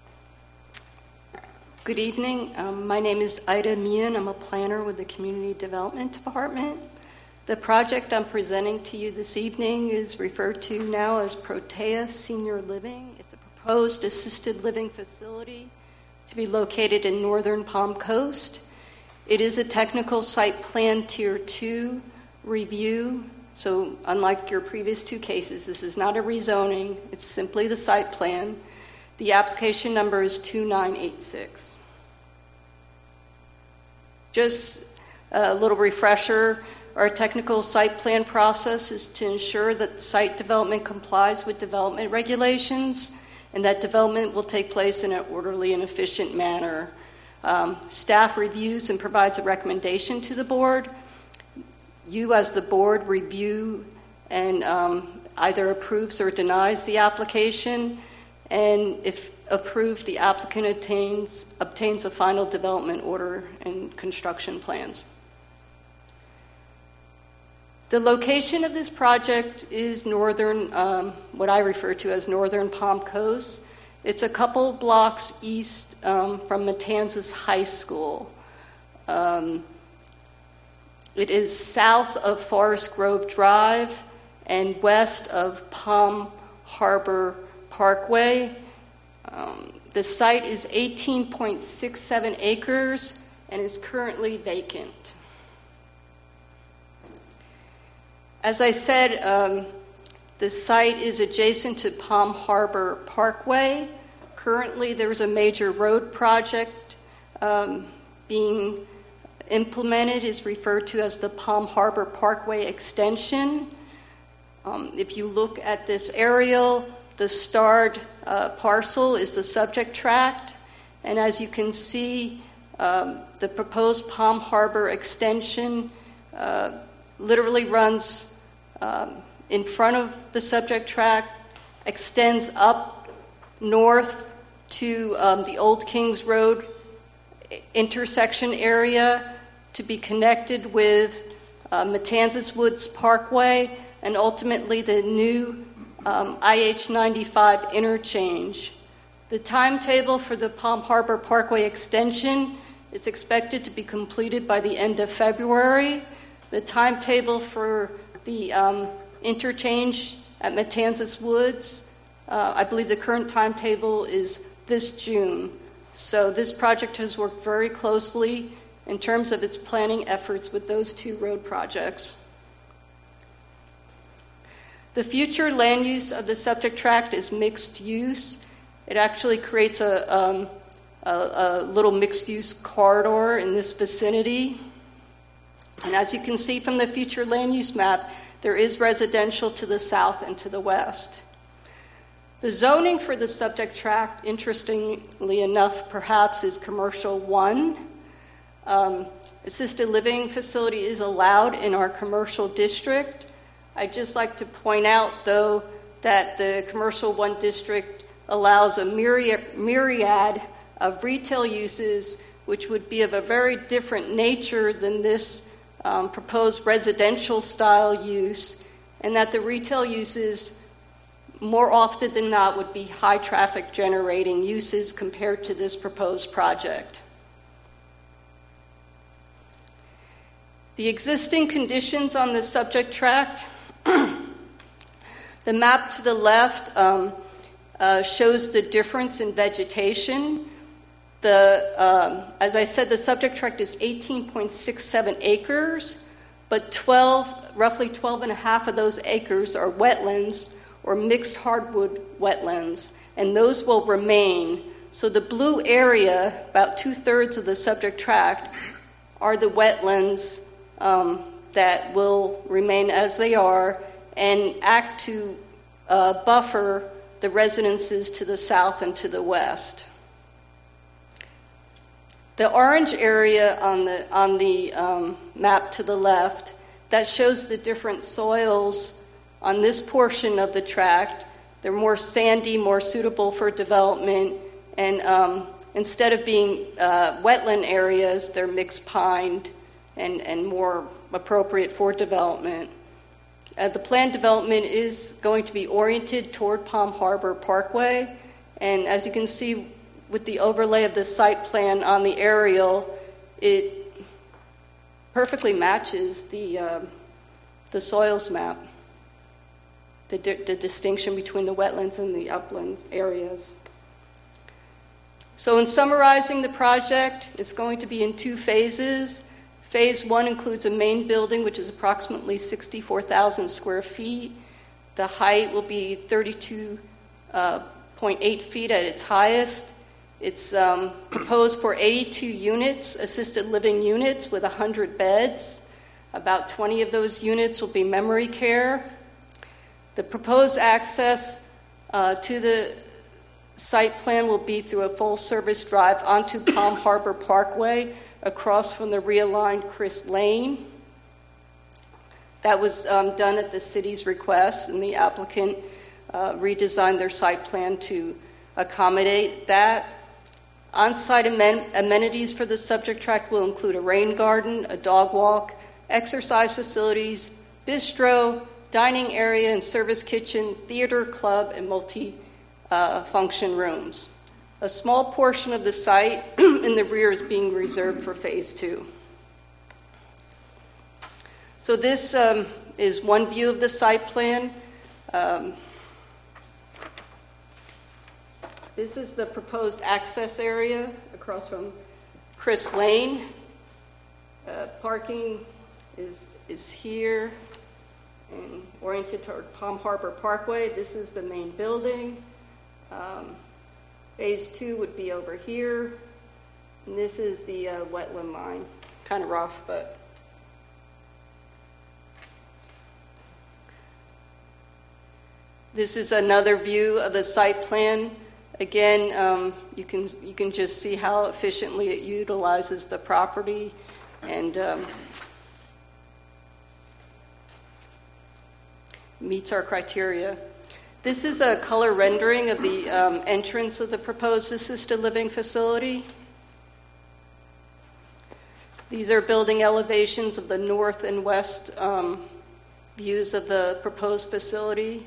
Good evening. Um, my name is Ida Meehan. I'm a planner with the Community Development Department. The project I'm presenting to you this evening is referred to now as Protea Senior Living. It's a proposed assisted living facility to be located in northern Palm Coast. It is a technical site plan tier two review. So unlike your previous two cases, this is not a rezoning. It's simply the site plan. The application number is two nine eight six. Just a little refresher, our technical site plan process is to ensure that site development complies with development regulations and that development will take place in an orderly and efficient manner. Um, staff reviews and provides a recommendation to the board. You as the board review and um, either approves or denies the application, and if approved, the applicant obtains, obtains a final development order and construction plans. The location of this project is northern, um, what I refer to as northern Palm Coast. It's a couple blocks east um, from Matanzas High School. Um, it is south of Forest Grove Drive and west of Palm Harbor Parkway. Um, the site is eighteen point six seven acres and is currently vacant. As I said, um, the site is adjacent to Palm Harbor Parkway. Currently, there's a major road project um, being implemented, is referred to as the Palm Harbor Parkway Extension. Um, if you look at this aerial, the starred uh, parcel is the subject tract, and as you can see, um, the proposed Palm Harbor extension uh, literally runs um, in front of the subject tract, extends up north to um, the Old Kings Road intersection area to be connected with uh, Matanzas Woods Parkway and ultimately the new um, I H ninety-five interchange. The timetable for the Palm Harbor Parkway extension is expected to be completed by the end of February. The timetable for the um, interchange at Matanzas Woods. Uh, I believe the current timetable is this June. So this project has worked very closely in terms of its planning efforts with those two road projects. The future land use of the subject tract is mixed use. It actually creates a, um, a, a little mixed use corridor in this vicinity. And as you can see from the future land use map, there is residential to the south and to the west. The zoning for the subject tract, interestingly enough, perhaps, is commercial one. Um, assisted living facility is allowed in our commercial district. I'd just like to point out, though, that the commercial one district allows a myriad, myriad of retail uses, which would be of a very different nature than this um, proposed residential style use, and that the retail uses more often than not would be high traffic generating uses compared to this proposed project. The existing conditions on the subject tract, the map to the left um, uh, shows the difference in vegetation. The, um, as I said, the subject tract is eighteen point six seven acres, but twelve, roughly twelve and a half of those acres are wetlands or mixed hardwood wetlands, and those will remain. So the blue area, about two-thirds of the subject tract, are the wetlands um, that will remain as they are and act to uh, buffer the residences to the south and to the west. The orange area on the, on the um, map to the left, that shows the different soils on this portion of the tract. They're more sandy, more suitable for development, and um, instead of being uh, wetland areas, they're mixed pined and, and more appropriate for development. Uh, the planned development is going to be oriented toward Palm Harbor Parkway, and as you can see with the overlay of the site plan on the aerial, it perfectly matches the, uh, the soils map. The, di- the distinction between the wetlands and the uplands areas. So in summarizing the project, it's going to be in two phases. Phase one includes a main building, which is approximately sixty-four thousand square feet. The height will be thirty-two point eight feet at its highest. It's um, proposed for eighty-two units, assisted living units with one hundred beds. About twenty of those units will be memory care. The proposed access uh, to the site plan will be through a full-service drive onto Palm Harbor Parkway across from the realigned Chris Lane. That was um, done at the city's request, and the applicant uh, redesigned their site plan to accommodate that. On-site amen- amenities for the subject tract will include a rain garden, a dog walk, exercise facilities, bistro, dining area and service kitchen, theater, club, and multi-function uh, rooms. A small portion of the site in the rear is being reserved for phase two. So this um, is one view of the site plan. Um, this is the proposed access area across from Chris Lane. Uh, parking is, is here and oriented toward Palm Harbor Parkway. This is the main building. Um, phase two would be over here. And this is the uh, wetland line. Kind of rough, but this is another view of the site plan. Again, um, you can you can just see how efficiently it utilizes the property, and um, meets our criteria. This is a color rendering of the um, entrance of the proposed assisted living facility. These are building elevations of the north and west um, views of the proposed facility.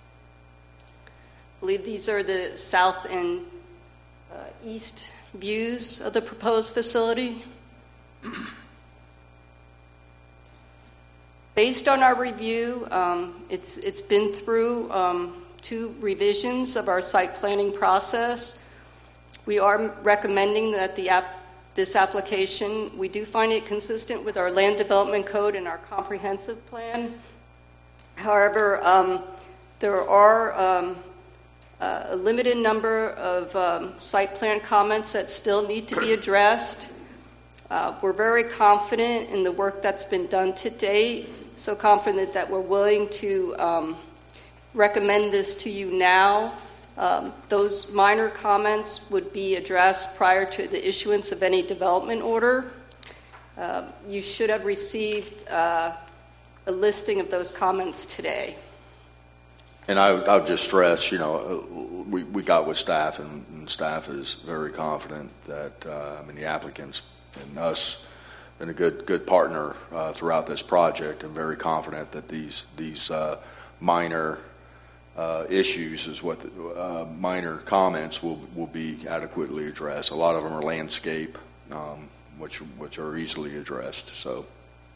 I believe these are the south and uh, east views of the proposed facility. Based on our review, um, it's, it's been through um, two revisions of our site planning process. We are recommending that the app, this application, we do find it consistent with our land development code and our comprehensive plan. However, um, there are um, a limited number of um, site plan comments that still need to be addressed. Uh, we're very confident in the work that's been done to date, so confident that we're willing to um, recommend this to you now. Um, those minor comments would be addressed prior to the issuance of any development order. Uh, you should have received uh, a listing of those comments today. And I, I would just stress, you know, we, we got with staff, and, and staff is very confident that, uh, I mean, the applicants and us been a good good partner uh, throughout this project, and very confident that these these uh, minor uh, issues is what the, uh, minor comments will will be adequately addressed. A lot of them are landscape, um, which which are easily addressed. So,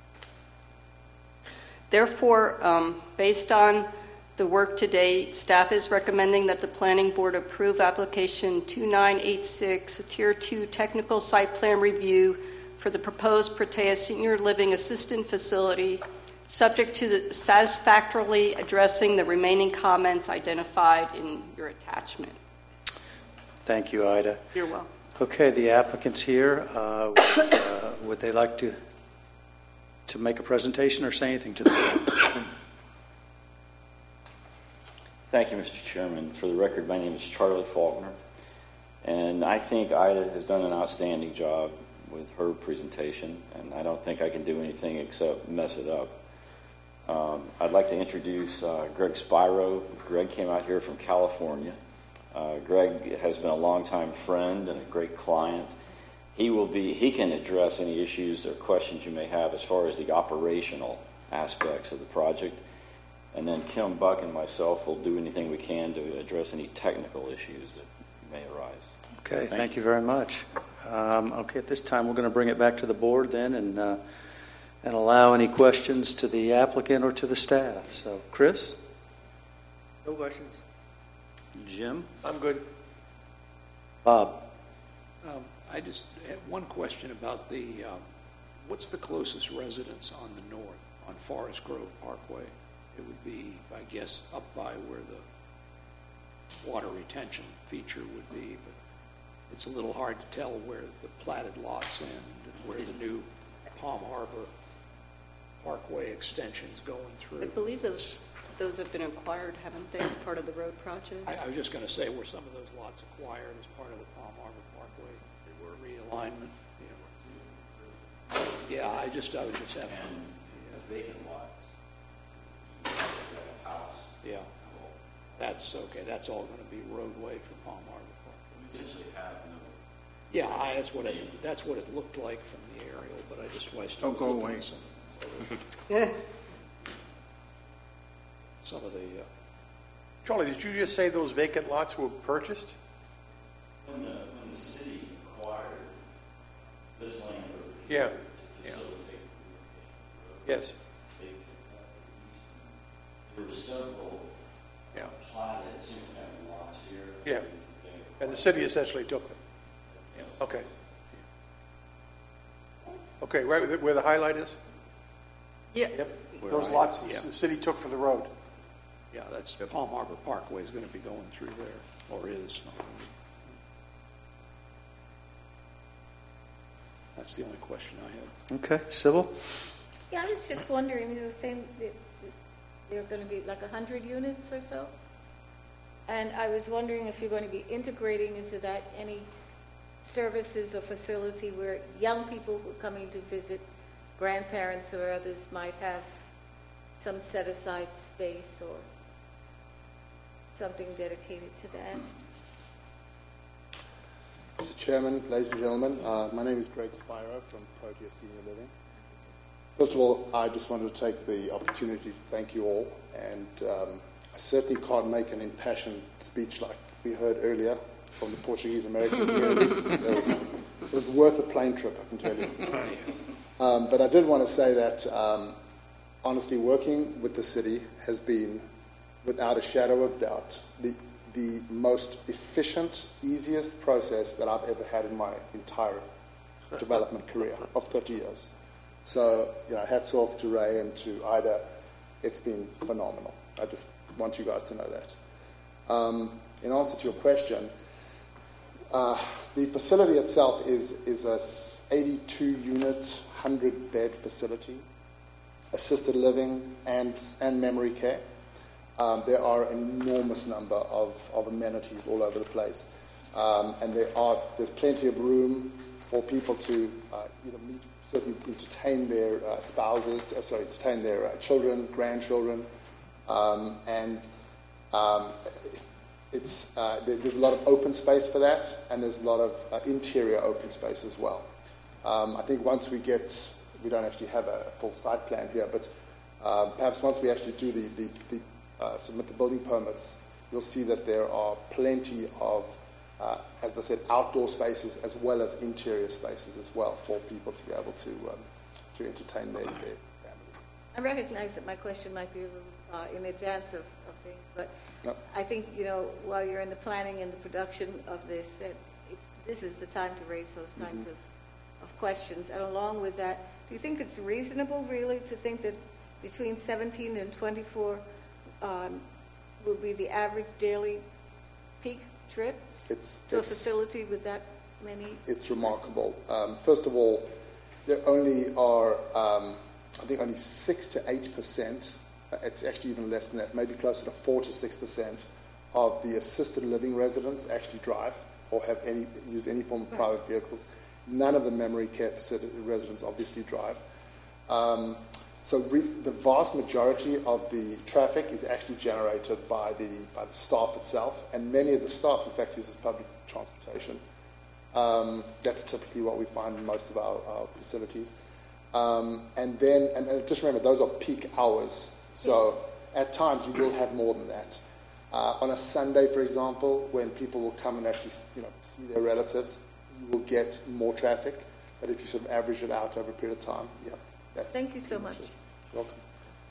therefore, um, based on the work to date, staff is recommending that the Planning Board approve application two nine eight six, a Tier two technical site plan review for the proposed Protea Senior Living Assistant Facility, subject to the satisfactorily addressing the remaining comments identified in your attachment. Thank you, Ida. You're welcome. Okay, the applicants here, uh, would, uh, would they like to to make a presentation or say anything to the board? Thank you, Mister Chairman. For the record, my name is Charlie Faulkner, and I think Ida has done an outstanding job with her presentation, and I don't think I can do anything except mess it up. Um, I'd like to introduce uh, Greg Spiro. Greg came out here from California. Uh, Greg has been a longtime friend and a great client. He will be, he can address any issues or questions you may have as far as the operational aspects of the project. And then Kim Buck and myself will do anything we can to address any technical issues that may arise. Okay, thank, thank you very much. Um, okay, at this time, we're going to bring it back to the board then and uh, and allow any questions to the applicant or to the staff. So, Chris? No questions. Jim? I'm good. Bob? Um, I just had one question about the, um, what's the closest residence on the north, on Forest Grove Parkway? It would be, I guess, up by where the water retention feature would be, but it's a little hard to tell where the platted lots end and where the new Palm Harbor Parkway extension's going through. I believe those those have been acquired, haven't they, as part of the road project? I, I was just going to say, were some of those lots acquired as part of the Palm Harbor Parkway? They were realignment. Yeah, yeah I just, I was just having. And yeah. Vacant lots. Yeah, that's okay. That's all going to be roadway for Palm Harbor Park. We essentially have no. Yeah, I, that's what it. That's what it looked like from the aerial, but I just I still Don't go looking away. at some, yeah. Some of the. Uh, Charlie, did you just say those vacant lots were purchased? When the when the city acquired this land over Yeah. here to Yeah. facilitate the Yes. they, uh, there were several Yeah. platted single-family lots here. Yeah. And the city essentially took them. Yeah. Okay. Okay, right where the- where the highlight is? Yeah. Yep. Where Those I- lots yeah. the city took for the road. yeah, that's Palm Harbor Parkway is going to be going through there, or is. That's the only question I have. Okay, Sybil? Yeah, I was just wondering, you know, saying that there are going to be like one hundred units or so. And I was wondering if you're going to be integrating into that any services or facility where young people who are coming to visit, grandparents or others, might have some set-aside space or something dedicated to that. Mister Chairman, ladies and gentlemen, uh, my name is Greg Spiro from Protea Senior Living. First of all, I just wanted to take the opportunity to thank you all, and um, I certainly can't make an impassioned speech like we heard earlier from the Portuguese-American community. It was, it was worth a plane trip, I can tell you. Um, but I did want to say that um, honestly, working with the city has been, without a shadow of doubt, the the most efficient, easiest process that I've ever had in my entire development career of thirty years. So, you know, hats off to Ray and to Ida. It's been phenomenal. I just want you guys to know that. Um, in answer to your question, uh, the facility itself is, is a eighty-two unit, one hundred bed facility, assisted living and, and memory care. Um, there are an enormous number of, of amenities all over the place. Um, and there are, there's plenty of room for people to uh, you know, meet, certainly entertain their uh, spouses, uh, sorry, entertain their uh, children, grandchildren. Um, and um, it's, uh, there, there's a lot of open space for that, and there's a lot of uh, interior open space as well. Um, I think once we get, we don't actually have a full site plan here, but uh, perhaps once we actually do the, the, the Uh, submit the building permits, you'll see that there are plenty of, uh, as I said, outdoor spaces as well as interior spaces as well for people to be able to um, to entertain their, their families. I recognize that my question might be a little uh, in advance of, of things, but Yep. I think, you know, while you're in the planning and the production of this, that it's, this is the time to raise those kinds Mhm. of, of questions. And along with that, do you think it's reasonable, really, to think that between seventeen and twenty-four Um, will be the average daily peak trips It's, to a it's, facility with that many? it's remarkable. Um, first of all, there only are, um, I think, only six to eight percent. It's actually even less than that, maybe closer to four to six percent of the assisted living residents actually drive or have any use any form of private vehicles. None of the memory care facility residents obviously drive. Um, So re- the vast majority of the traffic is actually generated by the by the staff itself, and many of the staff, in fact, uses public transportation. Um, that's typically what we find in most of our, our facilities. Um, and then, and, and just remember, those are peak hours. So at times you will have more than that. Uh, on a Sunday, for example, when people will come and actually, you know, see their relatives, you will get more traffic. But if you sort of average it out over a period of time, yeah. That's Thank you so much. Welcome.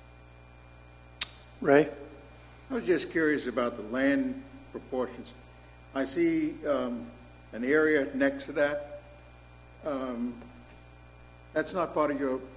Ray? I was just curious about the land proportions. I see um, an area next to that. Um, that's not part of your...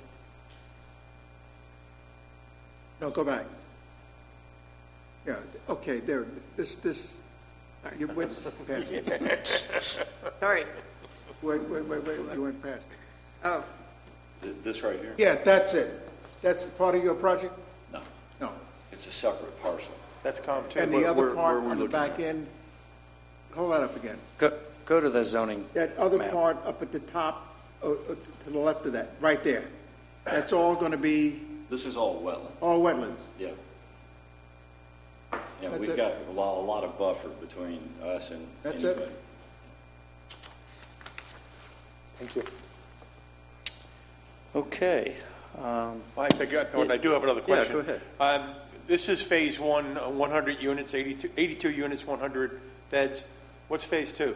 No, go back. Yeah, okay, there. This, this... You went past it. Sorry. Wait, wait, wait, wait, you went past it. Oh. Th- This right here? Yeah, that's it. That's part of your project? No. No. It's a separate parcel. That's com two. And the Where- other where- part where we're on the looking back end, hold that up again. Go, go to the zoning That other map. part up at the top, uh, uh, to the left of that, right there. That's all going to be This is all wetland. all wetlands. Yeah. Yeah, That's we've it? got a lot, a lot of buffer between us and That's it? anybody. Thank you. Okay. Um, I forgot, and I do have another Yeah, question. go ahead. Um, This is phase one, uh, one hundred units, eighty-two, eighty-two units, one hundred beds. What's phase two?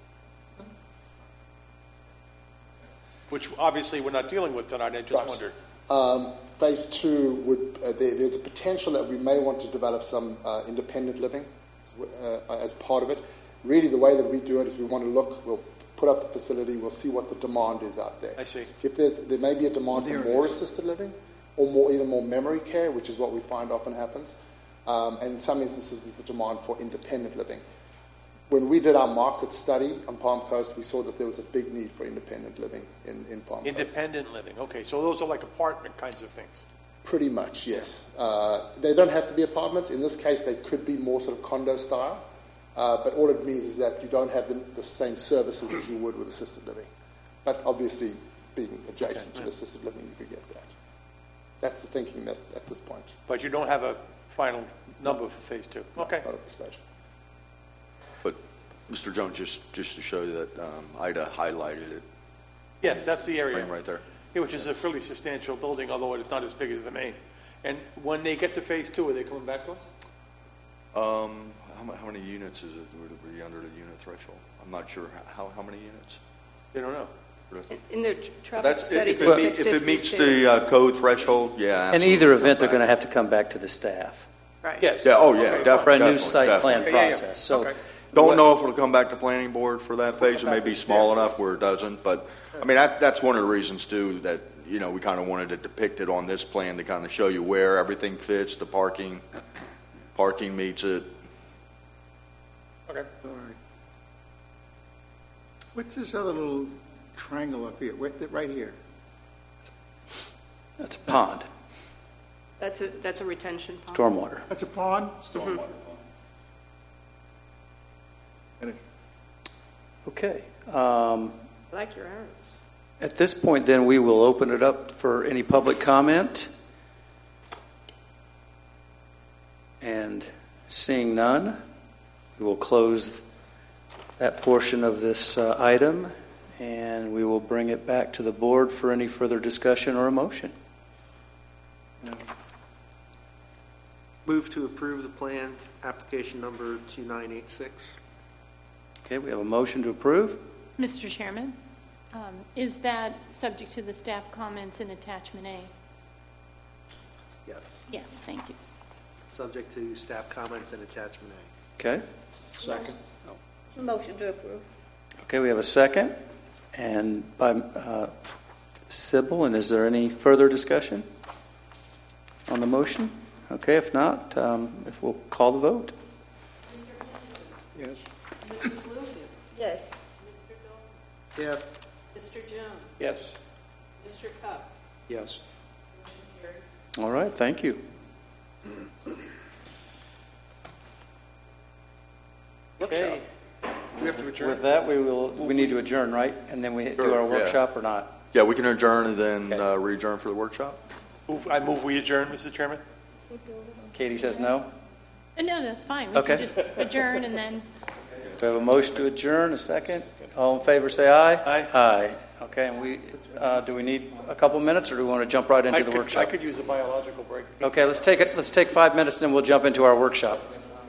Which obviously we're not dealing with tonight, I just Right. wondered. Um, phase two would, uh, there, there's a potential that we may want to develop some uh, independent living as, w- uh, as part of it. Really, the way that we do it is we want to look, we'll put up the facility, we'll see what the demand is out there. I see. If there's, there may be a demand for more assisted living or more, even more memory care, which is what we find often happens. Um, and in some instances, there's a demand for independent living. When we did our market study on Palm Coast, we saw that there was a big need for independent living in, in Palm Coast. Independent living, okay, so those are like apartment kinds of things. Pretty much, yes. Uh, they don't have to be apartments. In this case, they could be more sort of condo style. Uh, but all it means is that you don't have the, the same services as you would with assisted living. But obviously, being adjacent Okay, to yeah. assisted living, you could get that. That's the thinking that, at this point. But you don't have a final number for phase two? Okay. Not at this stage. But, Mister Jones, just, just to show you that um, Ida highlighted it. Yes, that's the area. Right, right there. Yeah, which is a fairly substantial building, although it's not as big as the main. And when they get to phase two, are they coming back to us? Um, how, ma- how many units is it? Would it be under the unit threshold? I'm not sure. How, how many units? They don't know. In their tr- traffic That's, study, if they it, said meet- if it meets fifty-six. the uh, code threshold, yeah. In absolutely. either event, they're going to have to come back to the staff Right. Yes. Yeah, oh, yeah, Okay, def- for a definitely. new site plan definitely. Yeah, yeah, yeah. process. So Okay. Don't what- know if it'll come back to planning board for that phase. It may be small enough where it doesn't, but, I mean, that, that's one of the reasons too, that, you know, we kind of wanted to depict it on this plan to kind of show you where everything fits, the parking, parking meets it. Okay. All right. What's this other little triangle up here? Wait, right here. That's a pond, That's a, that's a retention pond. stormwater. That's a pond? Mm-hmm. Stormwater pond. Okay. Um, I like your arrows. At this point, then, we will open it up for any public comment. And seeing none, we will close that portion of this uh, item, and we will bring it back to the board for any further discussion or a motion. Move to approve the plan, application number two nine eight six. Okay, we have a motion to approve. Mister Chairman, um, is that subject to the staff comments in attachment A? Yes, Yes, thank you. subject to staff comments and attachment A. Okay. Second. Motion to approve. Okay, we have a second. And by uh, Sybil, and is there any further discussion on the motion? Okay, if not, um, if we'll call the vote. Yes. Missus Lucas? Yes. Mister Gold? Yes. Mister Jones? Yes. Mister Cup? Yes. Motion carries. All right, thank you. Okay. We have to adjourn. With that, we will, we need to adjourn, right? And then we do Sure, our yeah. workshop or not? Yeah, we can adjourn and then Okay. uh, re-adjourn for the workshop. Move- I move we adjourn, Mister Chairman. Katie says no? Uh, No, that's fine. We Okay. can just adjourn and then, We have a motion to adjourn, a second. All in favor, say aye. Aye. Aye. Okay, and we, uh, do we need a couple minutes, or do we want to jump right into I the could- workshop? I could use a biological break. Okay, let's take it, let's take five minutes, and then we'll jump into our workshop.